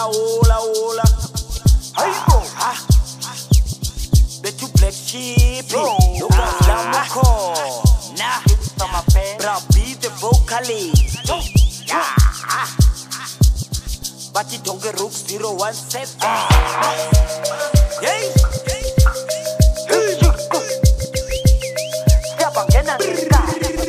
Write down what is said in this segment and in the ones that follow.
hola. How you go? Bet you black sheep, bro. No gas call. Nah, bra be the vocalist. Yeah. But you don't get rook 017. Yay. Siapa kena kita?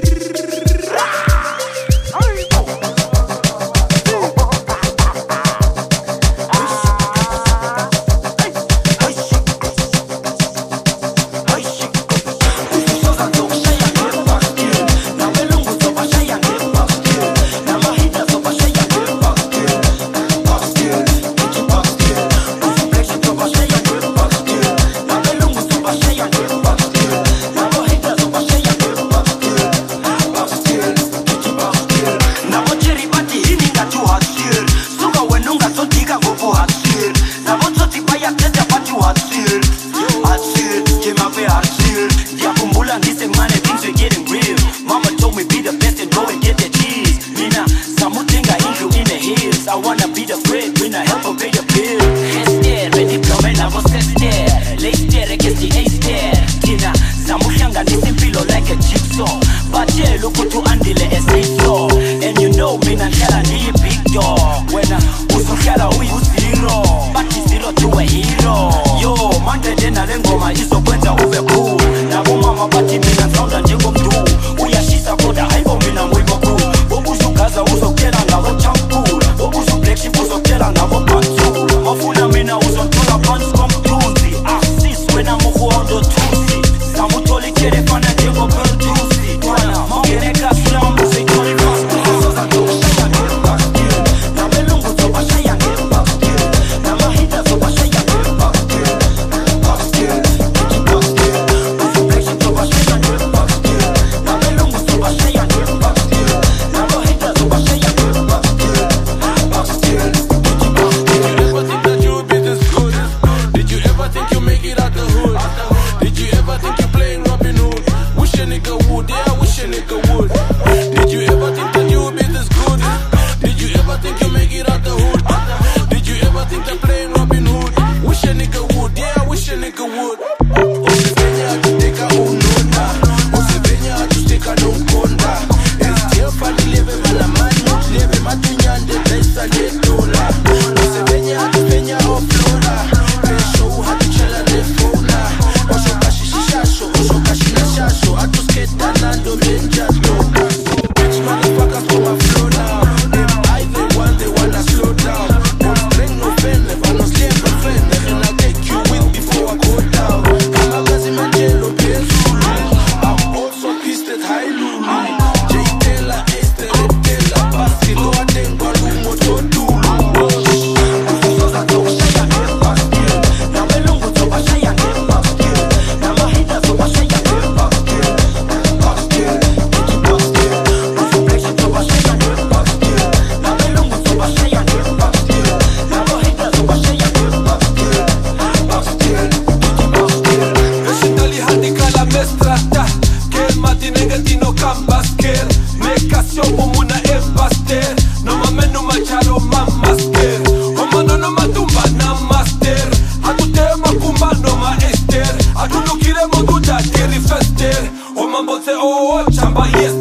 I wanna be the breadwinner, help her pay the bill. Instead, when diploma na vo sister, later against the ace there. Kina, samuhlanganisa impilo like a jigsaw. Batshela ukuthi andile esiso. And you know mina ngihlala ngiyi big dog. Wena usuhlala uyi-zero, bathi zero to a hero. Yo, manje njena le ngoma izokwenza ube cool. Nabo mama bathi mina ngizonda njengomdu. Uyashisa kodwa hayibo mina ngwibo cool. Bobuzugaza uzokutshela ngabo champula. Uzokutshela ngabo pantsu. Mafuna mina uzothola phansi komthunzi. Sis wena muhondo thusi. Samuthola itshele fana njengopeldusi. Wena mawungene kaslam uzayithola fast. Uzoshaya ngebastil. Nabelungu zobashaya ngebastil. Namahita zobashaya ngebastil. Bastil, bastil. Uzobleshi zobashaya ngebastil. Nabelungu zobashaya ngebastil. Namahita zobashaya ngebastil. Bastil. Did you ever think you make it out the hood? Did you ever think you playing Robin Hood? Wish a nigga would, yeah, I wish a nigga would. Did you ever think that you would be this good? Did you ever think you make it out the hood? Did you ever think that playing Robin Hood? Wish a nigga would, yeah, I wish a nigga would. Usifenya atuteka unona, usifenya atuteka nonkonda. Still funny living malamani, living matunyande pesa netola. Usifenya atufenya offloader. Bitch motherfuckers on my flow now. Them I they want, they wanna slow down. Don't string no pen, if I no slave no friend, then I'll take you with before I go down. I'm a gazi manjelo penzulu. I'm also pissed at high lulu. Jay Taylor, Esther, Taylor, Basti, no I think one more to do. Oh, chamba, yes.